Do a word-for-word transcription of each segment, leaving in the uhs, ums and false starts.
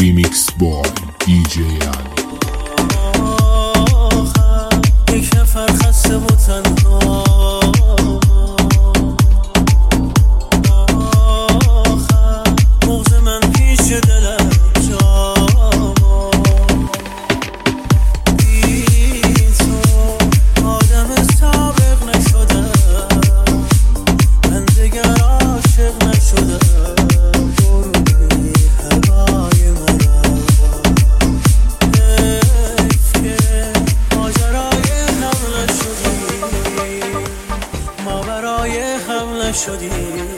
Remix Boy دی جی Ali. یک نفر خسته و تنها مغز من پیش دلم جا بی تو آدم سابق نشدم، من دیگر عاشق نشدم. بروی هوای من حیف که ماجرای هم نشدی، ما برای هم نشدی.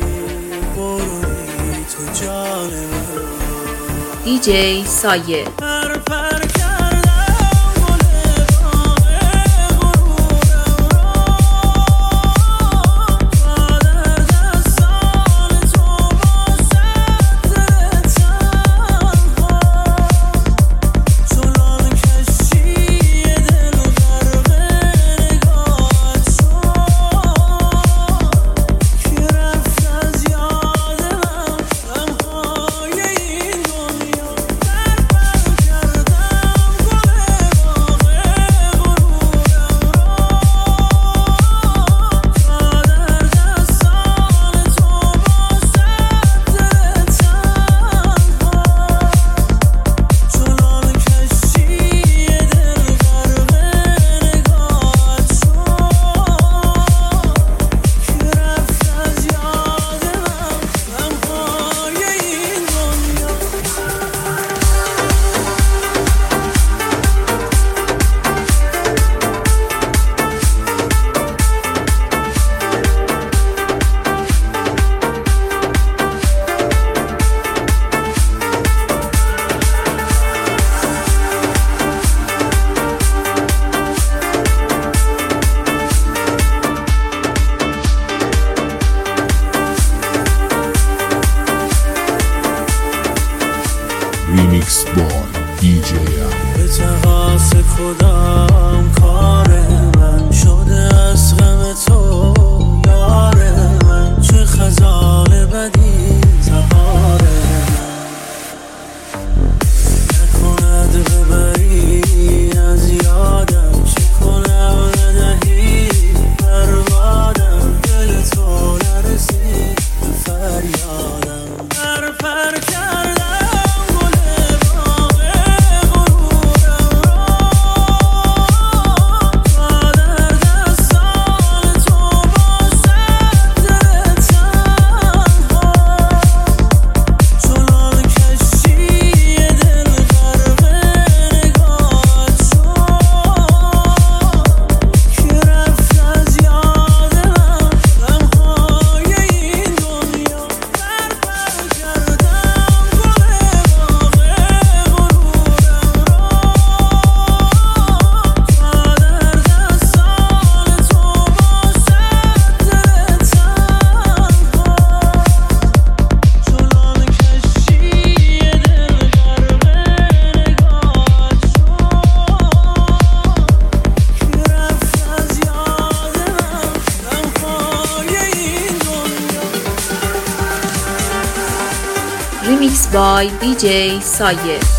بروی تو جان من دی جی سایه. پر پر کردم گل باغ غرورم را، با در دستان تو با صدر تنها، چنان کشتی دل و غرق نگاهت شد که رفت از یاد من غمهای این دنیا. پر پر کردم گل باغ غرورم را، تا در دستان تو با صدر تنها، چنان کشتی دل غرق نگاهت شد که رفت از یاد من غمهای این دنیا. Remix Boy دی جی Ali. به تقاص کدام کار من شده از غم تو یار من، چه خزال بدی تبار من نکند ببری از یادم، چه کنم ندهی بربادم، دل تو نرسید به فریادم. پر پر کردم گل باغ غرورم را، تا در دستان تو با صدر تنها، چنان کشتی دل غرق نگاهت شد که رفت از یاد من غمهای این دنیا. پر پر کردم گل باغ غرورم را، تا در دستان تو با صدر تنها، چنان کشتی دل غرق نگاهت شد که رفت از یاد من غمهای این دنیا. Remix by دی جی سایه.